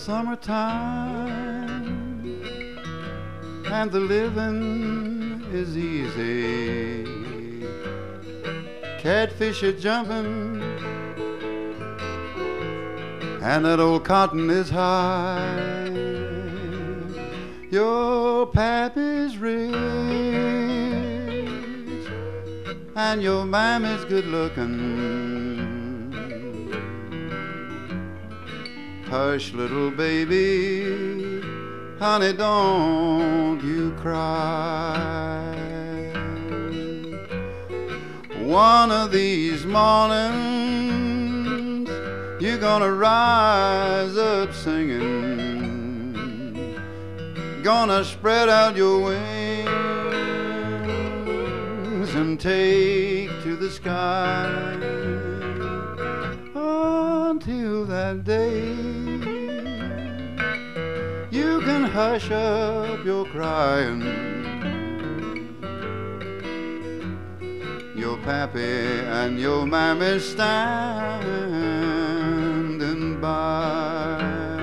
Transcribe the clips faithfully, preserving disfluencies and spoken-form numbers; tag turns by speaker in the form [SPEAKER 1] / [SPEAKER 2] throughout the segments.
[SPEAKER 1] summertime, and the living is easy. Catfish are jumping, and that old cotton is high. Your pappy's rich, and your mammy's good looking. Hush, little baby, honey, don't you cry. One of these mornings you're gonna rise up singing, gonna spread out your wings and take to the sky. Until that day, you can hush up your crying. Your pappy and your mammy standing by.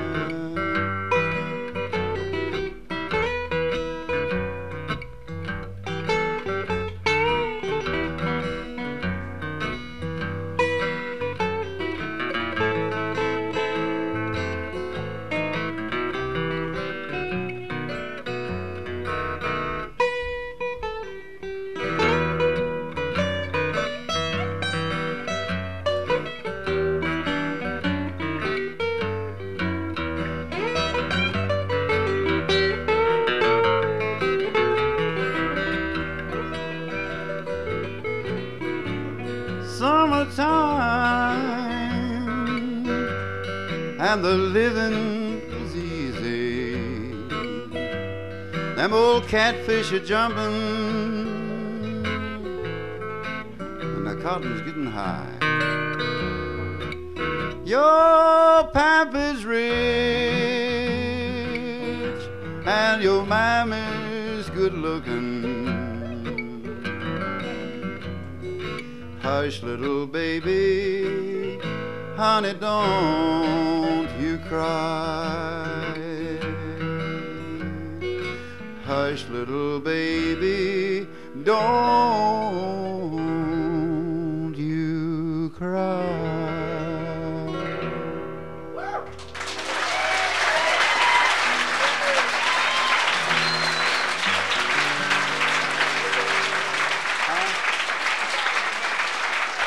[SPEAKER 1] Summertime, and the living is easy. Them old catfish are jumping, and the cotton's getting high. Your papa's rich, and your mammy's good looking. Hush, little baby, honey, don't you cry. Hush, little baby, don't you cry.